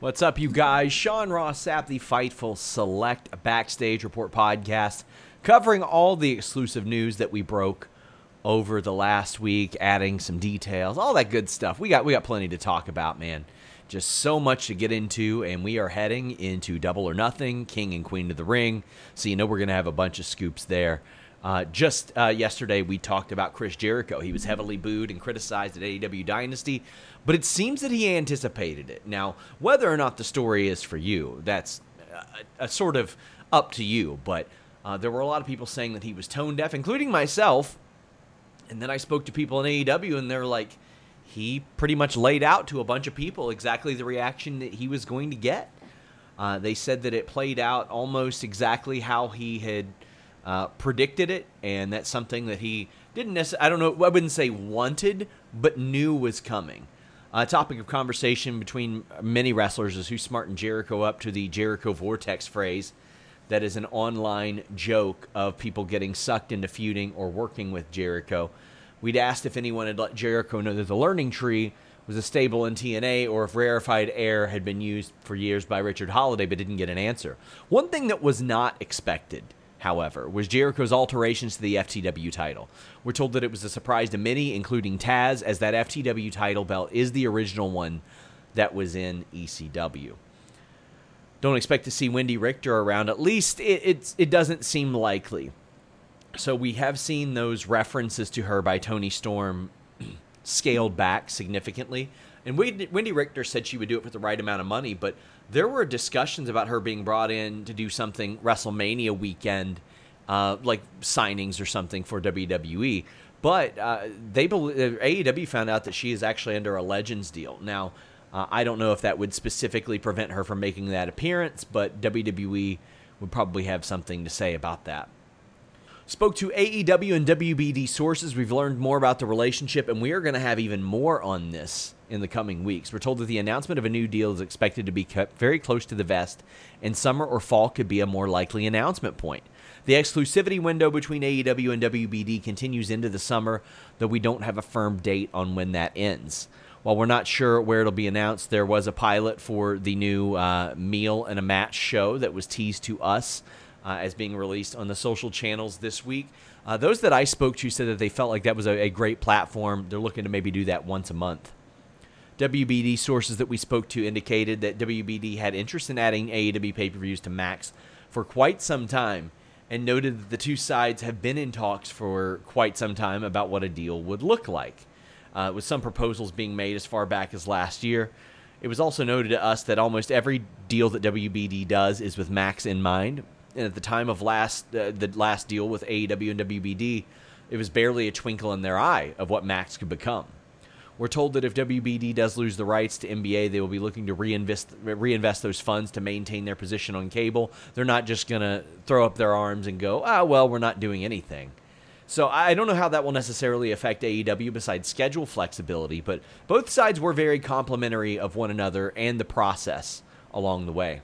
What's up, you guys? Sean Ross Sapp, the Fightful Select Backstage Report podcast, covering all the exclusive news that we broke over the last week, adding some details, all that good stuff. We got plenty to talk about, man. Just so much to get into, and we are heading into Double or Nothing, King and Queen of the Ring, so you know we're going to have a bunch of scoops there. Just yesterday, we talked about Chris Jericho. He was heavily booed and criticized at AEW Dynasty, but it seems that he anticipated it. Now, whether or not the story is for you, that's a sort of up to you, but there were a lot of people saying that he was tone deaf, including myself, and then I spoke to people in AEW, and they're like, he pretty much laid out to a bunch of people exactly the reaction that he was going to get. They said that it played out almost exactly how he had predicted it, and that's something that he didn't necessarily, I don't know, I wouldn't say wanted, but knew was coming. A topic of conversation between many wrestlers is who smartened Jericho up to the Jericho Vortex phrase. That is an online joke of people getting sucked into feuding or working with Jericho. We'd asked if anyone had let Jericho know that the Learning Tree was a stable in TNA or if rarefied air had been used for years by Richard Holiday, but didn't get an answer. One thing that was not expected, however, was Jericho's alterations to the FTW title. We're told that it was a surprise to many, including Taz, as that FTW title belt is the original one that was in ECW. Don't expect to see Wendy Richter around. At least it doesn't seem likely. So we have seen those references to her by Toni Storm scaled back significantly. And Wendy Richter said she would do it for the right amount of money, but there were discussions about her being brought in to do something WrestleMania weekend, like signings or something for WWE. But AEW found out that she is actually under a Legends deal. Now, I don't know if that would specifically prevent her from making that appearance, but WWE would probably have something to say about that. Spoke to AEW and WBD sources. We've learned more about the relationship, and we are going to have even more on this in the coming weeks. We're told that the announcement of a new deal is expected to be kept very close to the vest, and summer or fall could be a more likely announcement point. The exclusivity window between AEW and WBD continues into the summer, though we don't have a firm date on when that ends. While we're not sure where it'll be announced, there was a pilot for the new Meal and a Match show that was teased to us as being released on the social channels this week. Those that I spoke to said that they felt like that was a great platform. They're looking to maybe do that once a month. WBD sources that we spoke to indicated that WBD had interest in adding AEW pay-per-views to Max for quite some time, and noted that the two sides have been in talks for quite some time about what a deal would look like, with some proposals being made as far back as last year. It was also noted to us that almost every deal that WBD does is with Max in mind, and at the time of the last deal with AEW and WBD, it was barely a twinkle in their eye of what Max could become. We're told that if WBD does lose the rights to NBA, they will be looking to reinvest those funds to maintain their position on cable. They're not just going to throw up their arms and go, well, we're not doing anything. So I don't know how that will necessarily affect AEW besides schedule flexibility, but both sides were very complimentary of one another and the process along the way.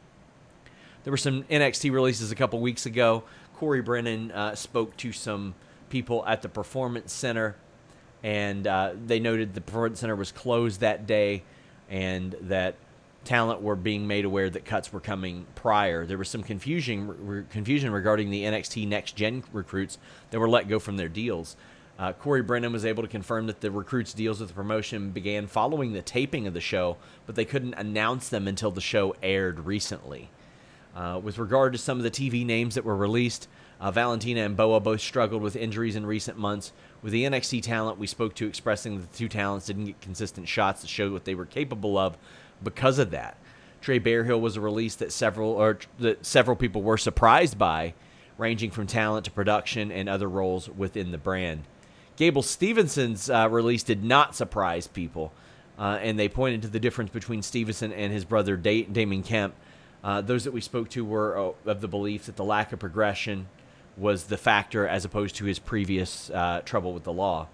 There were some NXT releases a couple weeks ago. Corey Brennan spoke to some people at the Performance Center, and they noted the Performance Center was closed that day and that talent were being made aware that cuts were coming prior. There was some confusion regarding the NXT Next Gen recruits that were let go from their deals. Corey Brennan was able to confirm that the recruits' deals with the promotion began following the taping of the show, but they couldn't announce them until the show aired recently. With regard to some of the TV names that were released, Valentina and Boa both struggled with injuries in recent months. With the NXT talent we spoke to expressing that the two talents didn't get consistent shots to show what they were capable of because of that. Trey Bearhill was a release that several people were surprised by, ranging from talent to production and other roles within the brand. Gable Stevenson's release did not surprise people, and they pointed to the difference between Stevenson and his brother Damon Kemp. Those that we spoke to were of the belief that the lack of progression was the factor as opposed to his previous trouble with the law.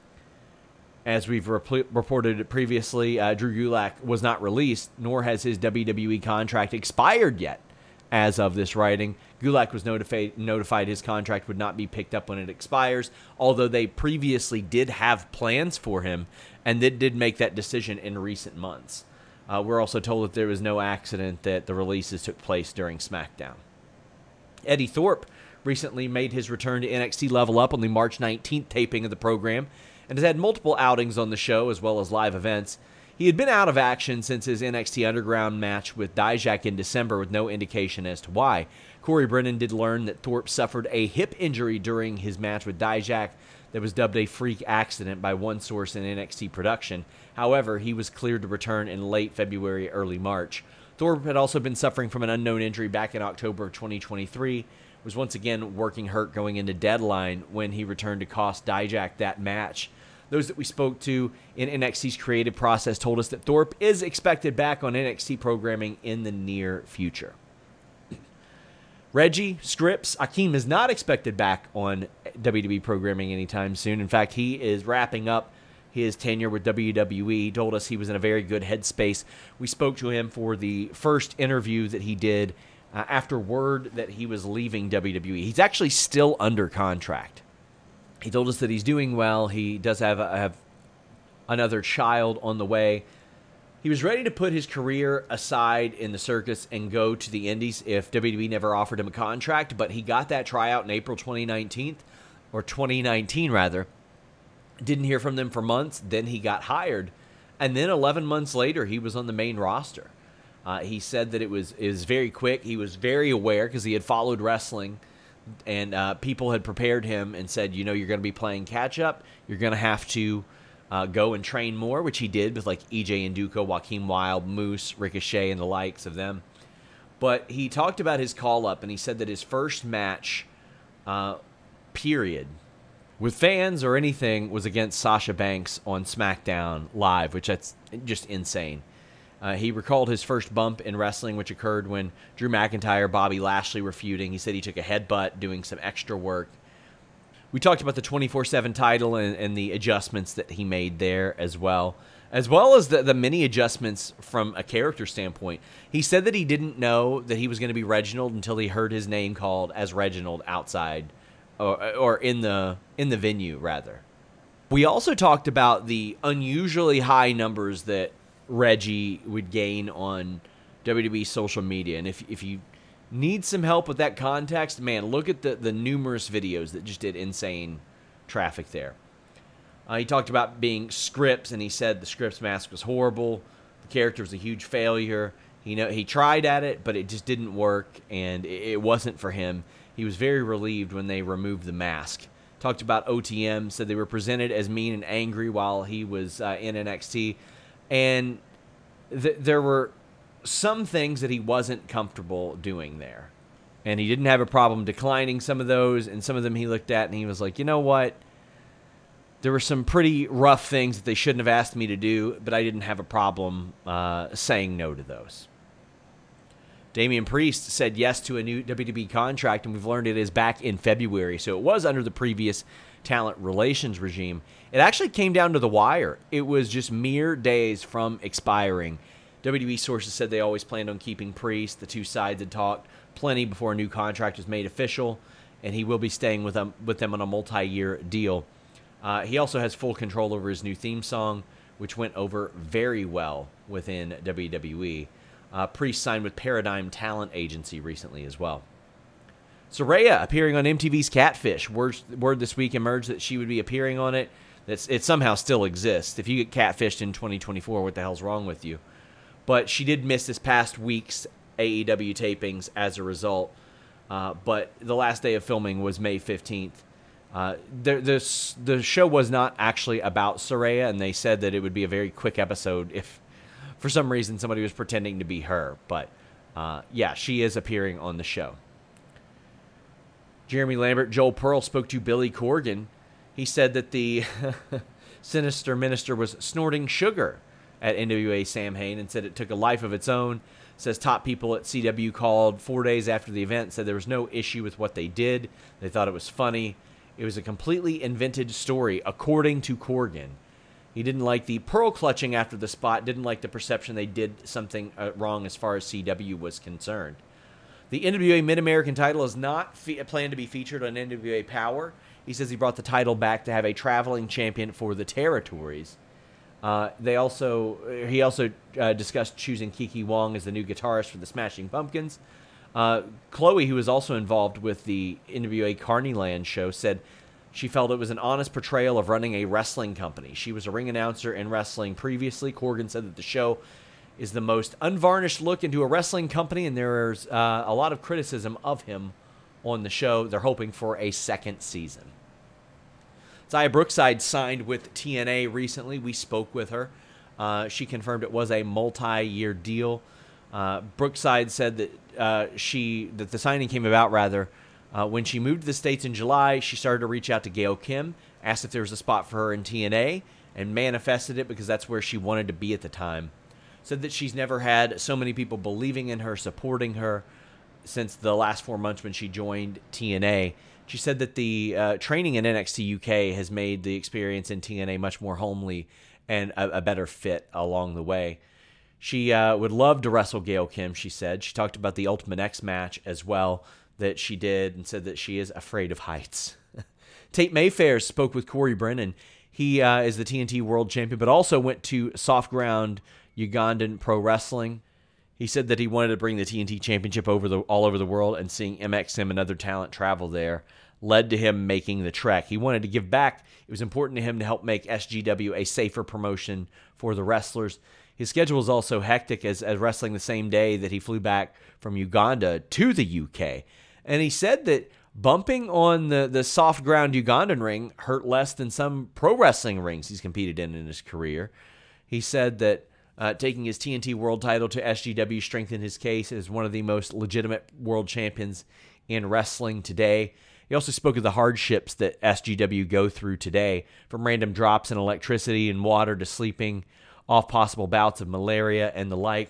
As we've reported previously, Drew Gulak was not released, nor has his WWE contract expired yet. As of this writing, Gulak was notified his contract would not be picked up when it expires, although they previously did have plans for him, and they did make that decision in recent months. We're also told that there was no accident, that the releases took place during SmackDown. Eddie Thorpe recently made his return to NXT Level Up on the March 19th taping of the program and has had multiple outings on the show as well as live events. He had been out of action since his NXT Underground match with Dijak in December with no indication as to why. Corey Brennan did learn that Thorpe suffered a hip injury during his match with Dijak that was dubbed a freak accident by one source in NXT production. However, he was cleared to return in late February, early March. Thorpe had also been suffering from an unknown injury back in October of 2023, was once again working hurt going into Deadline when he returned to cost Dijak that match. Those that we spoke to in NXT's creative process told us that Thorpe is expected back on NXT programming in the near future. Reggie Scripps, Akeem is not expected back on WWE programming anytime soon. In fact, he is wrapping up his tenure with WWE. He told us he was in a very good headspace. We spoke to him for the first interview that he did after word that he was leaving WWE. He's actually still under contract. He told us that he's doing well. He does have another child on the way. He was ready to put his career aside in the circus and go to the Indies if WWE never offered him a contract, but he got that tryout in April 2019, rather. Didn't hear from them for months. Then he got hired. And then 11 months later, he was on the main roster. He said that it was very quick. He was very aware because he had followed wrestling, and people had prepared him and said, you're going to be playing catch-up. You're going to have to go and train more, which he did with like EJ Nduka, Joaquin Wilde, Moose, Ricochet, and the likes of them. But he talked about his call-up, and he said that his first match, period, with fans or anything, was against Sasha Banks on SmackDown Live, which that's just insane. He recalled his first bump in wrestling, which occurred when Drew McIntyre, Bobby Lashley were feuding. He said he took a headbutt doing some extra work. We talked about the 24/7 title and the adjustments that he made there as well as the many adjustments from a character standpoint. He said that he didn't know that he was going to be Reginald until he heard his name called as Reginald outside or in the venue, rather. We also talked about the unusually high numbers that Reggie would gain on WWE social media. And if you need some help with that context, man, look at the numerous videos that just did insane traffic there. He talked about being Scripps, and he said the Scripps mask was horrible. The character was a huge failure. He tried at it, but it just didn't work, and it wasn't for him. He was very relieved when they removed the mask. Talked about OTM, said they were presented as mean and angry while he was in NXT. And there were some things that he wasn't comfortable doing there. And he didn't have a problem declining some of those, and some of them he looked at and he was like, you know what? There were some pretty rough things that they shouldn't have asked me to do, but I didn't have a problem saying no to those. Damian Priest said yes to a new WWE contract, and we've learned it is back in February. So it was under the previous talent relations regime. It actually came down to the wire. It was just mere days from expiring. WWE sources said they always planned on keeping Priest. The two sides had talked plenty before a new contract was made official, and he will be staying with them on a multi-year deal. He also has full control over his new theme song, which went over very well within WWE. Priest signed with Paradigm Talent Agency recently as well. Saraya appearing on MTV's Catfish. Word this week emerged that she would be appearing on it. It somehow still exists. If you get catfished in 2024, what the hell's wrong with you? But she did miss this past week's AEW tapings as a result. But the last day of filming was May 15th. The show was not actually about Saraya, and they said that it would be a very quick episode if for some reason somebody was pretending to be her. But yeah, she is appearing on the show. Jeremy Lambert, Joel Pearl spoke to Billy Corgan. He said that the sinister minister was snorting sugar at NWA Sam Hain and said it took a life of its own. Says top people at CW called 4 days after the event, said there was no issue with what they did. They thought it was funny. It was a completely invented story, according to Corgan. He didn't like the pearl clutching after the spot, didn't like the perception they did something wrong as far as CW was concerned. The NWA Mid-American title is not planned to be featured on NWA Power. He says he brought the title back to have a traveling champion for the territories. He also discussed choosing Kiki Wong as the new guitarist for the Smashing Pumpkins. Chloe, who was also involved with the NWA Carneyland show, said she felt it was an honest portrayal of running a wrestling company. She was a ring announcer in wrestling previously. Corgan said that the show is the most unvarnished look into a wrestling company, and there's a lot of criticism of him on the show. They're hoping for a second season. Xia Brookside signed with TNA recently. We spoke with her. She confirmed it was a multi-year deal. Brookside said that that the signing came about when she moved to the States in July. She started to reach out to Gail Kim, asked if there was a spot for her in TNA, and manifested it because that's where she wanted to be at the time. Said that she's never had so many people believing in her, supporting her since the last 4 months when she joined TNA. She said that the training in NXT UK has made the experience in TNA much more homely and a better fit along the way. She would love to wrestle Gail Kim, she said. She talked about the Ultimate X match as well that she did and said that she is afraid of heights. Tate Mayfair spoke with Corey Brennan. He is the TNT World Champion, but also went to Soft Ground Ugandan Pro Wrestling. He said that he wanted to bring the TNT Championship all over the world, and seeing MXM and other talent travel there led to him making the trek. He wanted to give back. It was important to him to help make SGW a safer promotion for the wrestlers. His schedule was also hectic as wrestling the same day that he flew back from Uganda to the UK. And he said that bumping on the soft ground Ugandan ring hurt less than some pro wrestling rings he's competed in his career. He said that taking his TNT world title to SGW strengthened his case as one of the most legitimate world champions in wrestling today. He also spoke of the hardships that SGW go through today, from random drops in electricity and water to sleeping off possible bouts of malaria and the like.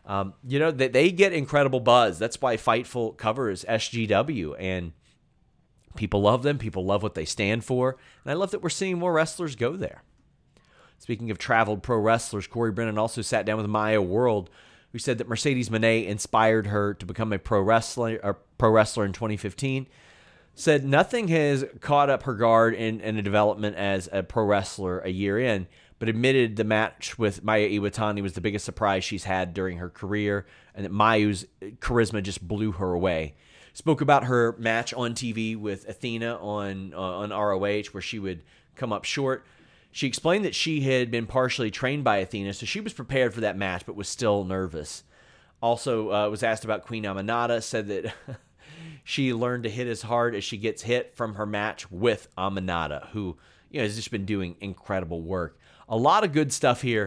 They get incredible buzz. That's why Fightful covers SGW, and people love them. People love what they stand for, and I love that we're seeing more wrestlers go there. Speaking of traveled pro wrestlers, Corey Brennan also sat down with Maya World, who said that Mercedes Moné inspired her to become a pro wrestler in 2015. Said nothing has caught up her guard in a development as a pro wrestler a year in, but admitted the match with Maya Iwatani was the biggest surprise she's had during her career, and that Mayu's charisma just blew her away. Spoke about her match on TV with Athena on ROH, where she would come up short. She explained that she had been partially trained by Athena, so she was prepared for that match, but was still nervous. Also was asked about Queen Aminata, said that she learned to hit as hard as she gets hit from her match with Aminata, who has just been doing incredible work. A lot of good stuff here.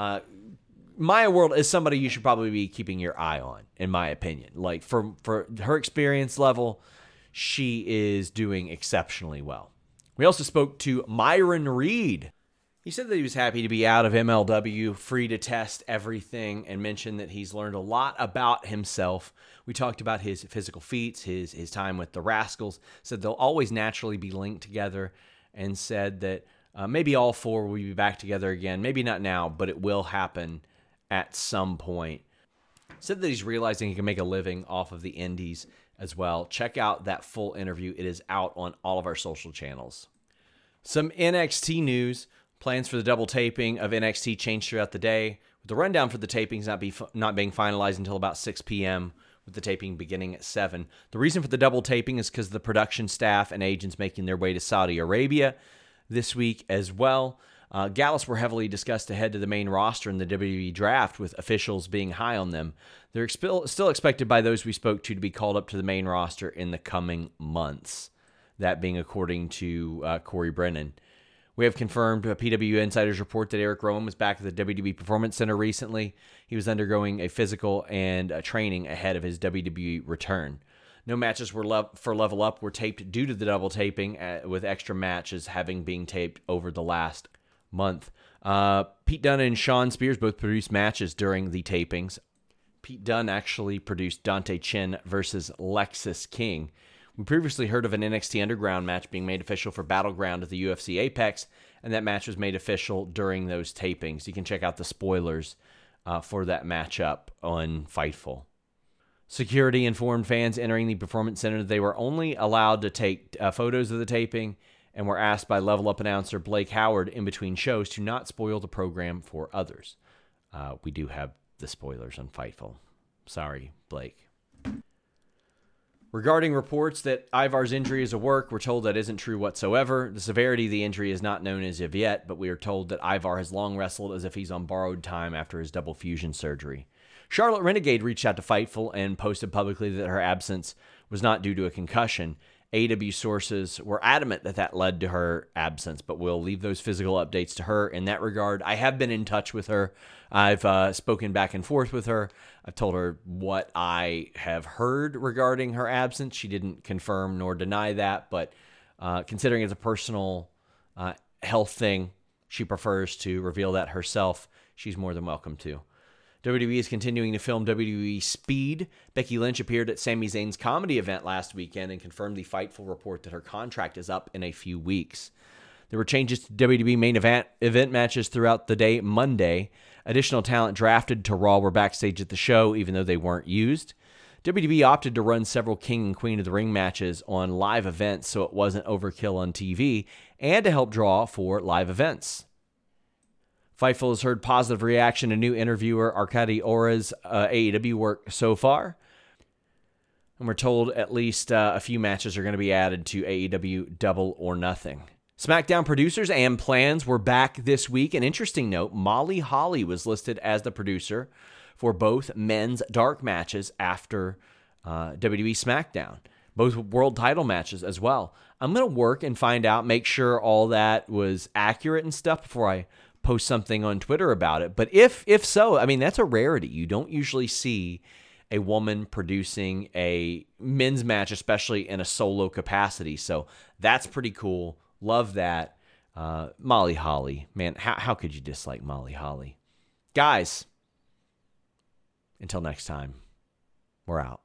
Maya World is somebody you should probably be keeping your eye on, in my opinion. Like, for her experience level, she is doing exceptionally well. We also spoke to Myron Reed. He said that he was happy to be out of MLW, free to test everything, and mentioned that he's learned a lot about himself. We talked about his physical feats, his time with the Rascals, said they'll always naturally be linked together, and said that maybe all four will be back together again. Maybe not now, but it will happen at some point. Said that he's realizing he can make a living off of the indies as well. Check out that full interview. It is out on all of our social channels. Some NXT news. Plans for the double taping of NXT changed throughout the day, with the rundown for the tapings not being finalized until about 6 p.m., with the taping beginning at 7. The reason for the double taping is because the production staff and agents making their way to Saudi Arabia this week as well. Gallus were heavily discussed ahead to the main roster in the WWE draft, with officials being high on them. They're still expected by those we spoke to be called up to the main roster in the coming months, that being according to Corey Brennan. We have confirmed PW Insider's report that Eric Rowan was back at the WWE Performance Center recently. He was undergoing a physical and training ahead of his WWE return. No matches for Level Up were taped due to the double taping, with extra matches having been taped over the last month. Pete Dunne and Sean Spears both produced matches during the tapings. Pete Dunne actually produced Dante Chen versus Lexis King. We previously heard of an NXT Underground match being made official for Battleground at the UFC Apex, and that match was made official during those tapings. You can check out the spoilers for that matchup on Fightful. Security informed fans entering the Performance Center that they were only allowed to take photos of the taping and were asked by Level Up announcer Blake Howard in between shows to not spoil the program for others. We do have the spoilers on Fightful. Sorry, Blake. Regarding reports that Ivar's injury is a work, we're told that isn't true whatsoever. The severity of the injury is not known as of yet, but we are told that Ivar has long wrestled as if he's on borrowed time after his double fusion surgery. Charlotte Renegade reached out to Fightful and posted publicly that her absence was not due to a concussion. AEW sources were adamant that that led to her absence, but we'll leave those physical updates to her in that regard. I have been in touch with her. I've spoken back and forth with her. I've told her what I have heard regarding her absence. She didn't confirm nor deny that, but considering it's a personal health thing, she prefers to reveal that herself. She's more than welcome to. WWE is continuing to film WWE Speed. Becky Lynch appeared at Sami Zayn's comedy event last weekend and confirmed the Fightful report that her contract is up in a few weeks. There were changes to WWE main event matches throughout the day Monday. Additional talent drafted to Raw were backstage at the show, even though they weren't used. WWE opted to run several King and Queen of the Ring matches on live events so it wasn't overkill on TV, and to help draw for live events. Fightful has heard positive reaction to new interviewer Arkady Ora's AEW work so far. And we're told at least a few matches are going to be added to AEW Double or Nothing. SmackDown producers and plans were back this week. An interesting note, Molly Holly was listed as the producer for both men's dark matches after WWE SmackDown. Both world title matches as well. I'm going to work and find out, make sure all that was accurate and stuff before I post something on Twitter about it. But if so, I mean, that's a rarity. You don't usually see a woman producing a men's match, especially in a solo capacity. So that's pretty cool. Love that. Molly Holly, man, how could you dislike Molly Holly? Guys, until next time, we're out.